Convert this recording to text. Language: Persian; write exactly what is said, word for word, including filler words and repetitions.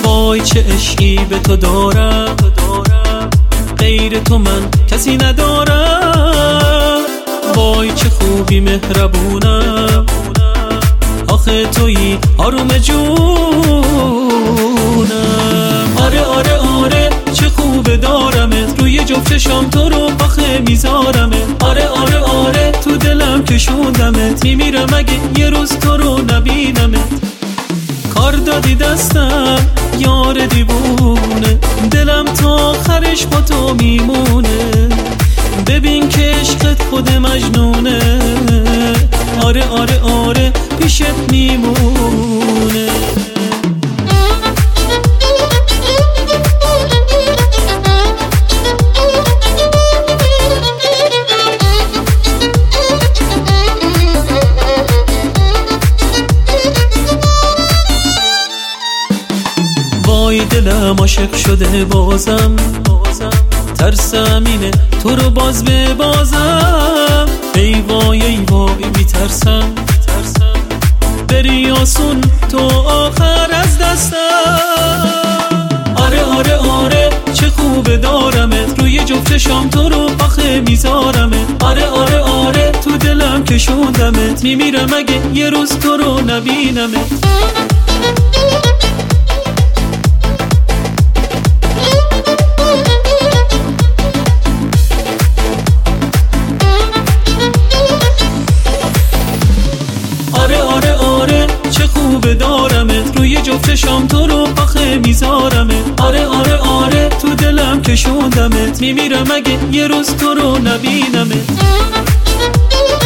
وای چه عشقی به تو دارم، غیر تو من کسی ندارم. وای چه خوبی مهربونم، آخه تویی آروم جونم. آره آره آره چه خوبه دارمت، روی جفت چشام تو رو آخه میذارمت. آره آره آره تو دلم کشوندمت، میمیرم اگه یه روز تو رو نبینمت. کار دادی دستم یار دیوونه، دلم تا آخرش با تو میمونه. ببین که عشقت خود مجنونه، آره آره آره پیشت میمونه. وای دلم عاشق شده بازم، ترسم اینه تو رو باز ببازم. ای وای ای وای میترسم بری آسون تو آخر از دستم. آره آره آره چه خوبه دارمت، روی جفت چشام تو رو آخه میذارمت. آره آره آره تو دلم کشوندمت، میمیرم اگه یه روز تو رو نبینمت. آره آره آره چه خوبه دارمت، روی جفت چشام تو رو آخه میذارمت. آره آره آره تو دلم کشوندمت، میمیرم اگه یه روز تو رو نبینمت.